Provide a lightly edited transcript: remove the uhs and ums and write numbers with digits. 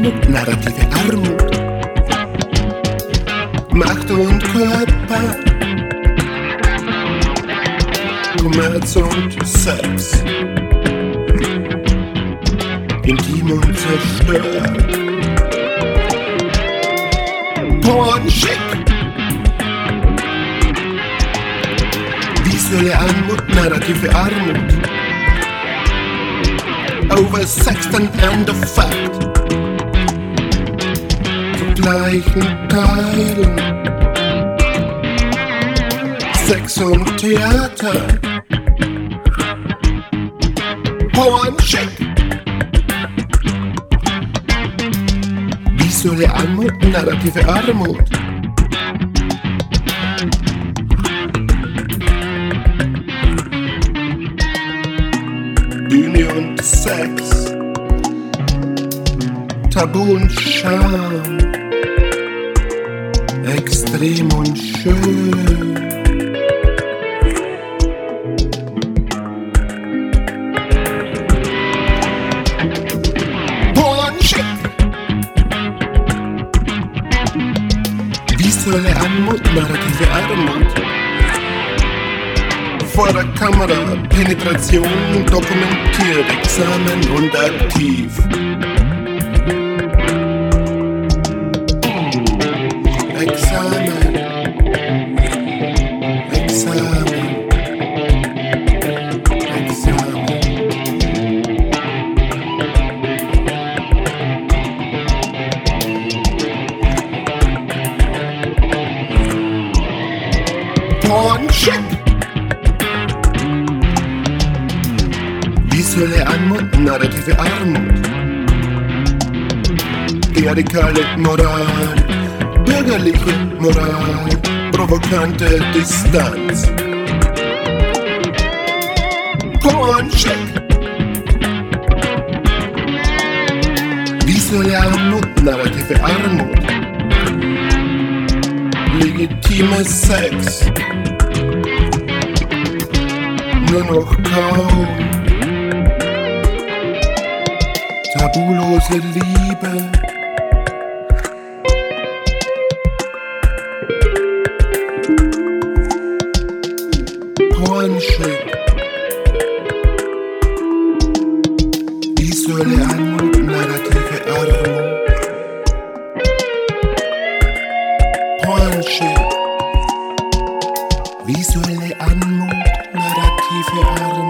Anmut, narrative Armut. Macht und Körper, Kommerz und Sex, intim und zerstört. Porn schick, visuelle Anmut, narrative Armut. Oversexed and underfucked, zu gleichen Teilen. Sex und Theater, Porn schick, visuelle Anmut, narrative Armut. Bühne und Sex, Tabu und Scham, extrem und schön. Pornschick, visuelle Anmut, narrative Armut. Vor der Kamera, Penetration, dokumentiert, Examen und aktiv. Examen, Examen, Examen. Pornschick, visuelle Anmut, narrative Armut. Radikale Moral, bürgerliche Moral, provokante Distanz. Pornschick, visuelle Anmut, narrative Armut. Legitime Sex, nur noch kaum. Tabulose Liebe, Pornschick, visuelle Anmut, narrative Armut. Pornschick, visuelle Anmut, narrative Armut.